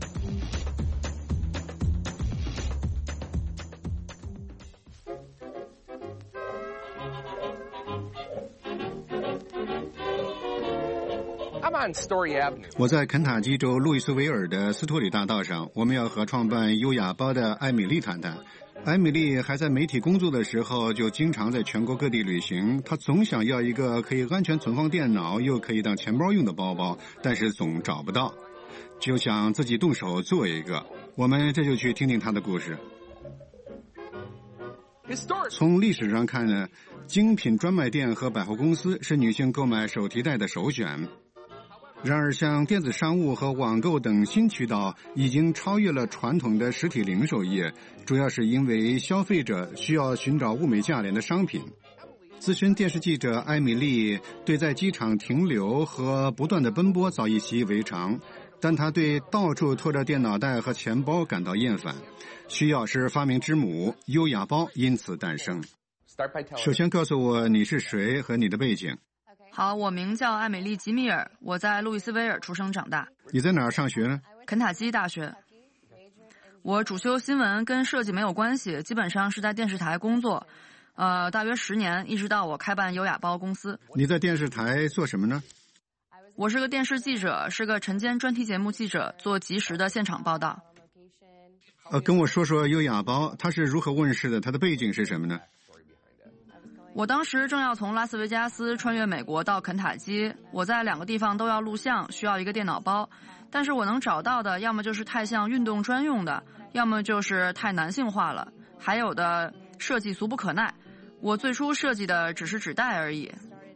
我在肯塔基州路易斯维尔的斯托里大道上，我们要和创办优雅包的艾米丽谈谈。艾米丽还在媒体工作的时候，就经常在全国各地旅行。她总想要一个可以安全存放电脑，又可以当钱包用的包包，但是总找不到，就想自己动手做一个。我们这就去听听她的故事。从历史上看呢，精品专卖店和百货公司是女性购买手提袋的首选。然而，像电子商务和网购等新渠道已经超越了传统的实体零售业，主要是因为消费者需要寻找物美价廉的商品。资深电视记者艾米丽对在机场停留和不断的奔波早已习以为常，但她对到处拖着电脑袋和钱包感到厌烦。需要是发明之母，优雅包因此诞生。首先告诉我你是谁和你的背景。 好，我名叫艾美丽·吉米尔，我在路易斯维尔出生长大。 你在哪儿上学呢？ 肯塔基大学。我主修新闻，跟设计没有关系，基本上是在电视台工作，大约10年，一直到我开办优雅包公司。 你在电视台做什么呢？ 我是个电视记者，是个晨间专题节目记者，做即时的现场报道。 跟我说说优雅包，它是如何问世的？它的背景是什么呢？ 我当时正要从拉斯维加斯穿越美国到肯塔基，我在2个地方都要录像，需要一个电脑包，但是我能找到的要么就是太像运动专用的，要么就是太男性化了，还有的设计俗不可耐。我最初设计的只是纸袋而已。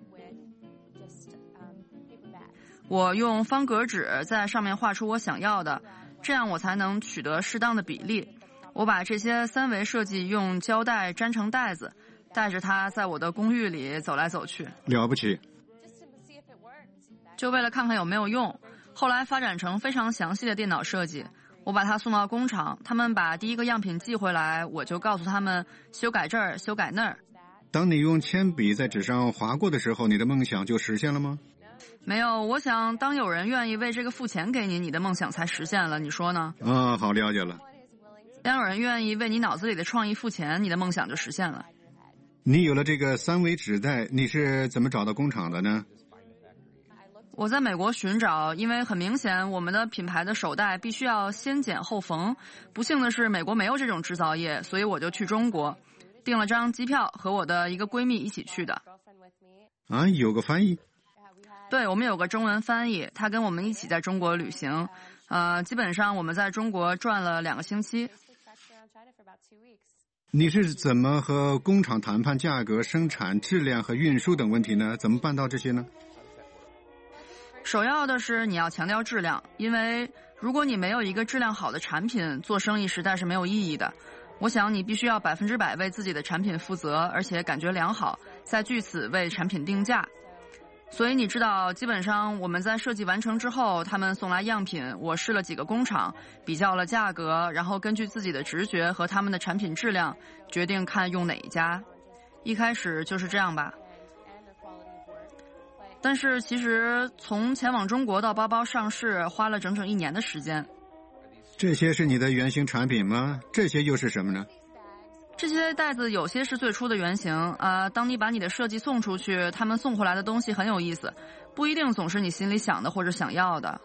我用方格纸在上面画出我想要的，这样我才能取得适当的比例。我把这些3维设计用胶带粘成袋子，带着它在我的公寓里走来走去。 了不起。 就为了看看有没有用，后来发展成非常详细的电脑设计。我把它送到工厂，他们把第一个样品寄回来，我就告诉他们修改这儿，修改那儿。 当你用铅笔在纸上划过的时候，你的梦想就实现了吗？ 没有，我想当有人愿意为这个付钱给你，你的梦想才实现了，你说呢？ 好，了解了。 当有人愿意为你脑子里的创意付钱，你的梦想就实现了。 你有了这个3维纸袋，你是怎么找到工厂的呢？ 我在美国寻找，因为很明显我们的品牌的手袋必须要先剪后缝。不幸的是，美国没有这种制造业，所以我就去中国，订了张机票，和我的一个闺蜜一起去的。 啊，有个翻译？ 对，我们有个中文翻译，他跟我们一起在中国旅行。基本上我们在中国转了2个星期。 你是怎么和工厂谈判价格、生产质量和运输等问题呢？怎么办到这些呢？ 首要的是你要强调质量，因为如果你没有一个质量好的产品，做生意实在是没有意义的。我想你必须要100%为自己的产品负责，而且感觉良好，再据此为产品定价。所以你知道，基本上我们在设计完成之后，他们送来样品，我试了几个工厂，比较了价格，然后根据自己的直觉和他们的产品质量，决定看用哪一家。一开始就是这样吧。但是其实从前往中国到包包上市，花了整整1年的时间。 这些是你的原型产品吗？这些又是什么呢？ 这些袋子有些是最初的原型当你把你的设计送出去，他们送回来的东西很有意思，不一定总是你心里想的或者想要的。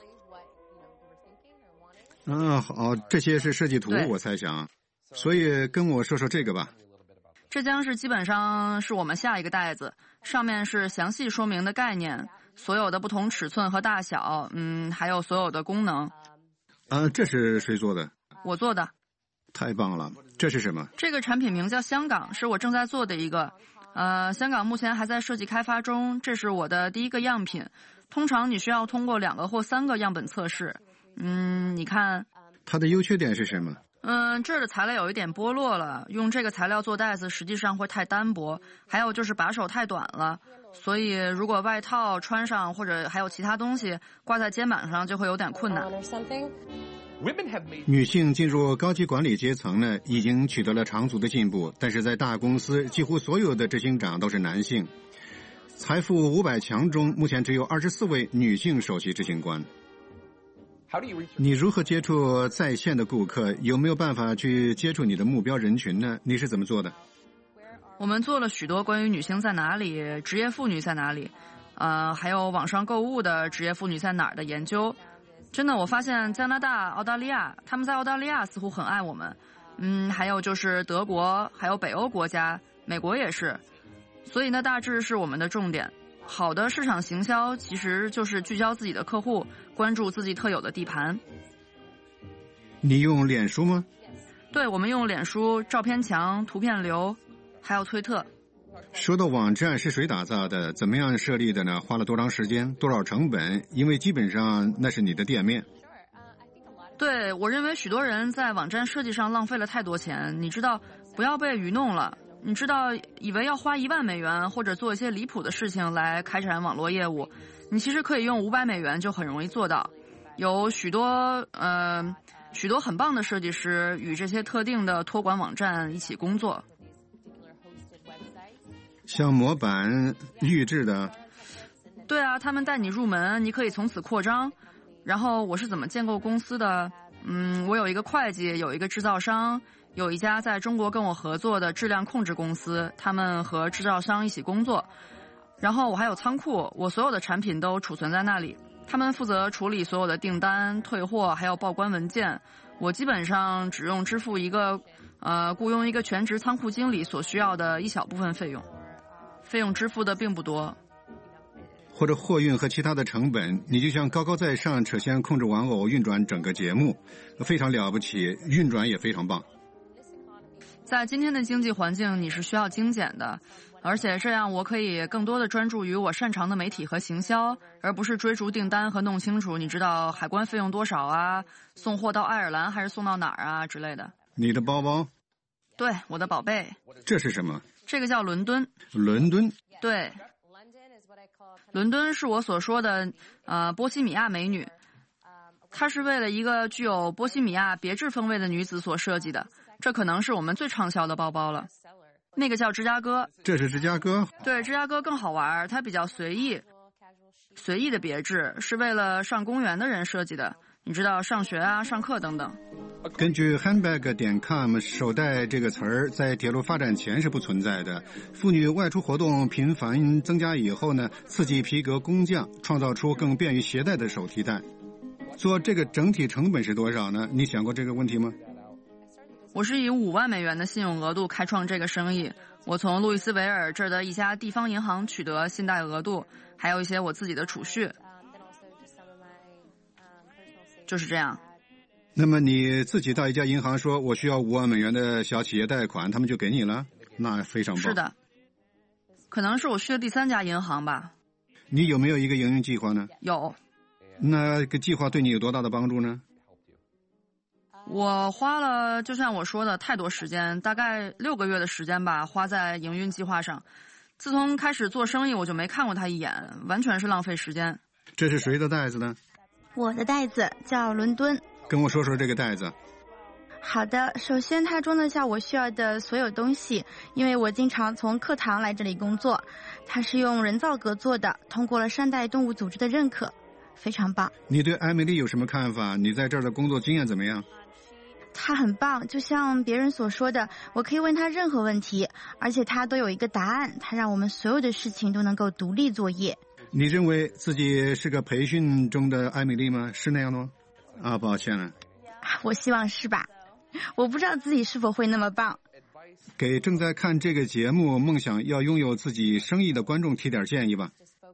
好，这些是设计图，我猜想。所以跟我说说这个吧。 这将是基本上是我们下一个袋子，上面是详细说明的概念，所有的不同尺寸和大小，还有所有的功能。 这是谁做的？ 我做的。 太棒了！这是什么？ 这个产品名叫香港，是我正在做的一个。香港目前还在设计开发中，这是我的第一个样品。通常你需要通过2个或3个样本测试。你看， 它的优缺点是什么？ 这儿的材料有一点剥落了，用这个材料做袋子实际上会太单薄，还有就是把手太短了，所以如果外套穿上或者还有其他东西挂在肩膀上就会有点困难。 女性进入高级管理阶层呢，已经取得了长足的进步，但是在大公司几乎所有的执行长都是男性。财富500强中目前只有24位女性首席执行官。你如何接触在线的顾客？有没有办法去接触你的目标人群呢？你是怎么做的？ 我们做了许多关于女性在哪里、职业妇女在哪里，还有网上购物的职业妇女在哪儿的研究。真的，我发现加拿大、澳大利亚，他们在澳大利亚似乎很爱我们。还有就是德国，还有北欧国家，美国也是。所以呢，大致是我们的重点。好的市场行销其实就是聚焦自己的客户，关注自己特有的地盘。 你用脸书吗？ 对，我们用脸书、照片墙、图片流，还有推特。 说到网站是谁打造的？怎么样设立的呢？花了多长时间？多少成本？因为基本上那是你的店面。 对，我认为许多人在网站设计上浪费了太多钱。你知道，不要被愚弄了。你知道，以为要花1万美元或者做一些离谱的事情来开展网络业务，你其实可以用500美元就很容易做到。有许多很棒的设计师与这些特定的托管网站一起工作。 像模板、预制的。 对啊，他们带你入门，你可以从此扩张。然后我是怎么建构公司的？我有一个会计，有一个制造商，有一家在中国跟我合作的质量控制公司，他们和制造商一起工作。然后我还有仓库，我所有的产品都储存在那里，他们负责处理所有的订单、退货还有报关文件。我基本上只用支付雇佣一个全职仓库经理所需要的一小部分费用，费用支付的并不多。 或者货运和其他的成本，你就像高高在上扯线控制玩偶运转整个节目，非常了不起，运转也非常棒。 在今天的经济环境，你是需要精简的，而且这样我可以更多的专注于我擅长的媒体和行销，而不是追逐订单和弄清楚你知道海关费用多少啊，送货到爱尔兰还是送到哪儿啊之类的。 你的包包？ 对，我的宝贝。 这是什么？ 这个叫伦敦。 伦敦？ 对，伦敦是我所说的波西米亚美女，她是为了一个具有波西米亚别致风味的女子所设计的，这可能是我们最畅销的包包了。那个叫芝加哥。 这是芝加哥？ 对，芝加哥更好玩，它比较随意的别致，是为了上公园的人设计的，你知道上学啊、上课等等。 根据 handbag.com， 手袋这个词儿在铁路发展前是不存在的。妇女外出活动频繁增加以后呢，刺激皮革工匠创造出更便于携带的手提袋。做这个整体成本是多少呢？你想过这个问题吗？ 我是以5万美元的信用额度开创这个生意。我从路易斯维尔这儿的一家地方银行取得信贷额度，还有一些我自己的储蓄。就是这样。 那么你自己到一家银行说我需要5万美元的小企业贷款，他们就给你了？那非常棒。 是的，可能是我去的第3家银行吧。 你有没有一个营运计划呢？ 有。 那个计划对你有多大的帮助呢？ 我花了就像我说的太多时间，大概6个月的时间吧，花在营运计划上。自从开始做生意，我就没看过它一眼，完全是浪费时间。 这是谁的袋子呢？ 我的袋子叫伦敦。 跟我说说这个袋子。 好的，首先它装得下我需要的所有东西，因为我经常从课堂来这里工作。它是用人造革做的，通过了善待动物组织的认可，非常棒。 你对艾米丽有什么看法？你在这儿的工作经验怎么样？ 他很棒，就像别人所说的，我可以问他任何问题，而且他都有一个答案。他让我们所有的事情都能够独立作业。 你认为自己是个培训中的艾米丽吗？是那样的吗？啊，抱歉了。 我希望是吧？我不知道自己是否会那么棒。 给正在看这个节目、梦想要拥有自己生意的观众提点建议吧。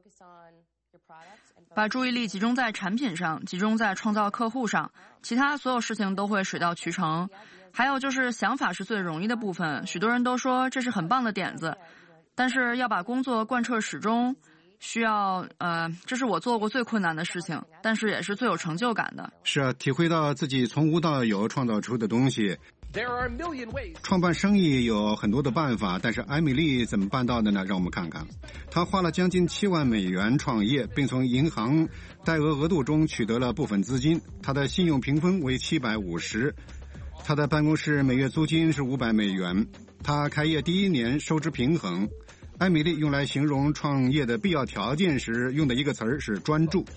把注意力集中在产品上，集中在创造客户上，其他所有事情都会水到渠成。还有就是想法是最容易的部分，许多人都说这是很棒的点子，但是要把工作贯彻始终，需要这是我做过最困难的事情，但是也是最有成就感的。 是啊，体会到自己从无到有创造出的东西。创办生意有很多的办法，但是艾米丽怎么办到的呢？让我们看看。她花了将近7万美元创业，并从银行贷额额度中取得了部分资金。她的信用评分为750，她的办公室每月租金是500美元。她开业第1年收支平衡。艾米丽用来形容创业的必要条件时用的一个词儿是专注。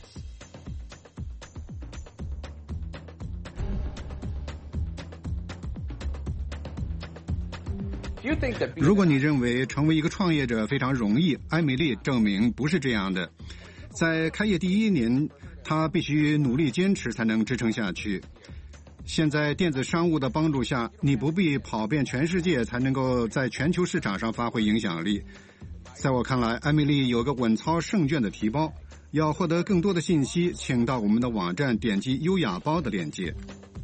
如果你认为成为一个创业者非常容易，艾米丽证明不是这样的。在开业第1年，她必须努力坚持才能支撑下去。现在电子商务的帮助下，你不必跑遍全世界才能够在全球市场上发挥影响力。在我看来，艾米丽有个稳操胜券的提包。要获得更多的信息，请到我们的网站点击优雅包的链接。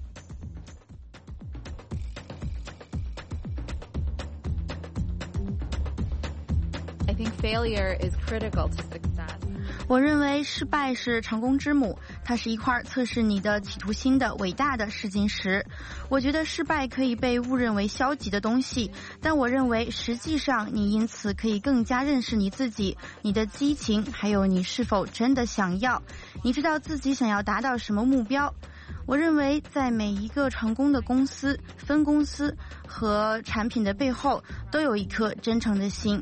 我认为失败是成功之母，它是一块测试你的企图心的伟大的试金石。我觉得失败可以被误认为消极的东西，但我认为实际上你因此可以更加认识你自己，你的激情，还有你是否真的想要，你知道自己想要达到什么目标。我认为在每一个成功的公司、分公司和产品的背后都有一颗真诚的心。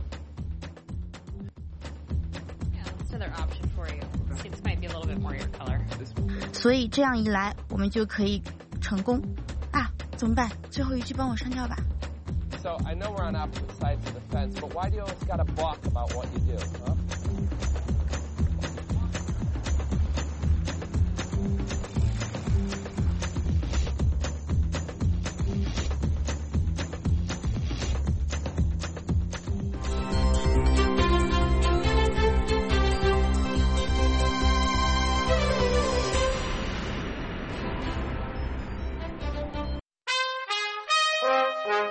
所以这样一来，我们就可以成功啊！怎么办？最后一句帮我删掉吧。 So I know we're on opposite sides of the fence, but why do you always gotta balk about what you do, huh?